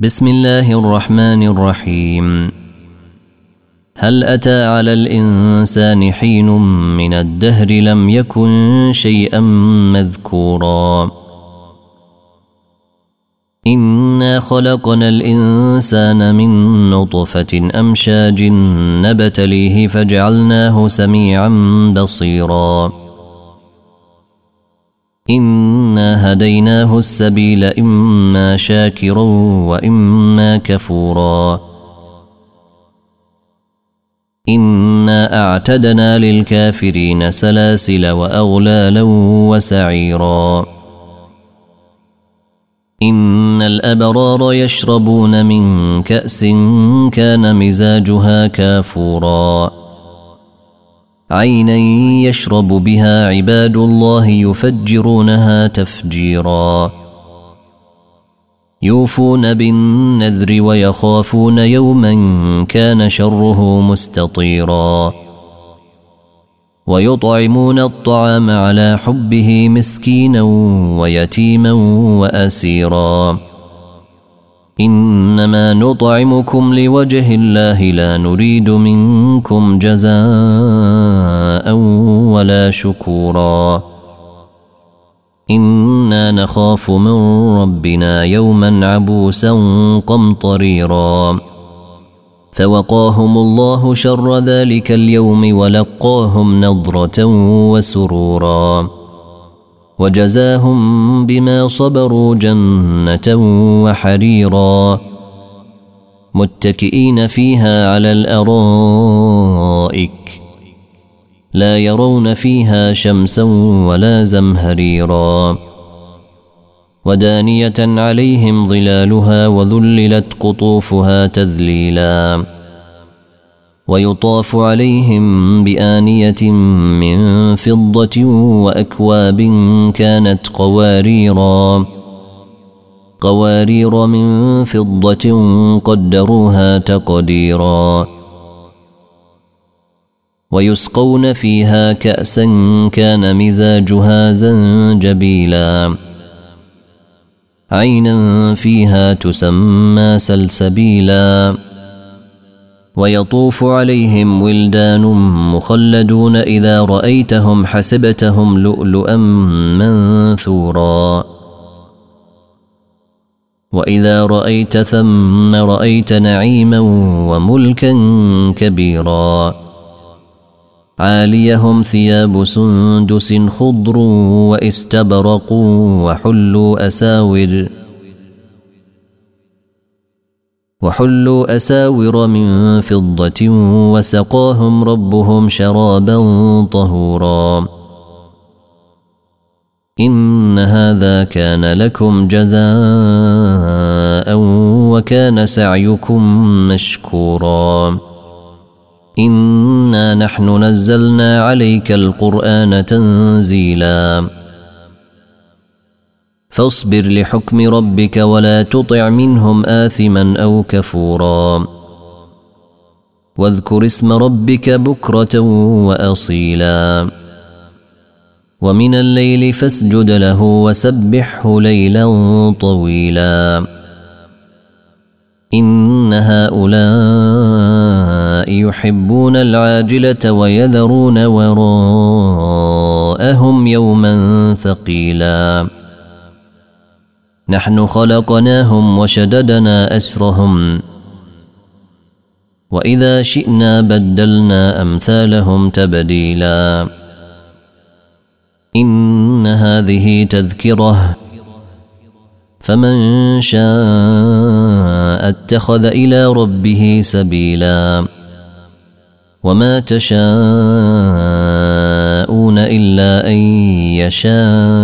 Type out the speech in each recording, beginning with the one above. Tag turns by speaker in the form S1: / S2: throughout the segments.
S1: بسم الله الرحمن الرحيم. هل أتى على الإنسان حين من الدهر لم يكن شيئا مذكورا إنا خلقنا الإنسان من نطفة أمشاج نبتليه فجعلناه سميعا بصيرا إنا هديناه السبيل إما شاكرا وإما كفورا إنا أعتدنا للكافرين سلاسل وأغلالا وسعيرا إن الأبرار يشربون من كأس كان مزاجها كافورا عينا يشرب بها عباد الله يفجرونها تفجيرا يوفون بالنذر ويخافون يوما كان شره مستطيرا ويطعمون الطعام على حبه مسكينا ويتيما وأسيرا إنما نطعمكم لوجه الله لا نريد منكم جزاء ولا شكورا إنا نخاف من ربنا يوما عبوسا قمطريرا فوقاهم الله شر ذلك اليوم ولقاهم نضرة وسرورا وجزاهم بما صبروا جنة وحريرا متكئين فيها على الأرائك لا يرون فيها شمسا ولا زمهريرا ودانية عليهم ظلالها وذللت قطوفها تذليلا ويطاف عليهم بآنية من فضة وأكواب كانت قوارير من فضة قدروها تقديرا ويسقون فيها كأسا كان مزاجها زنجبيلا عينا فيها تسمى سلسبيلا ويطوف عليهم ولدان مخلدون إذا رأيتهم حسبتهم لؤلؤا منثورا وإذا رأيت ثم رأيت نعيما وملكا كبيرا عاليهم ثياب سندس خضر واستبرق وحلوا أساور من فضة وسقاهم ربهم شرابا طهورا إن هذا كان لكم جزاء وكان سعيكم مشكورا إنا نحن نزلنا عليك القرآن تنزيلا فاصبر لحكم ربك ولا تطع منهم آثما أو كفورا واذكر اسم ربك بكرة وأصيلا ومن الليل فاسجد له وسبحه ليلا طويلا إن هؤلاء يحبون العاجلة ويذرون وراءهم يوما ثقيلا نحن خلقناهم وشددنا أسرهم وإذا شئنا بدلنا أمثالهم تبديلا إن هذه تذكرة فمن شاء اتخذ إلى ربه سبيلا وما تشاءون إلا أن يشاء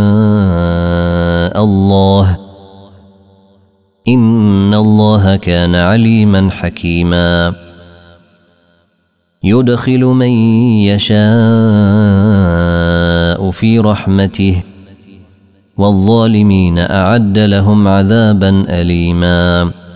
S1: الله إن الله كان عليما حكيما يدخل من يشاء في رحمته والظالمين أعد لهم عذابا أليما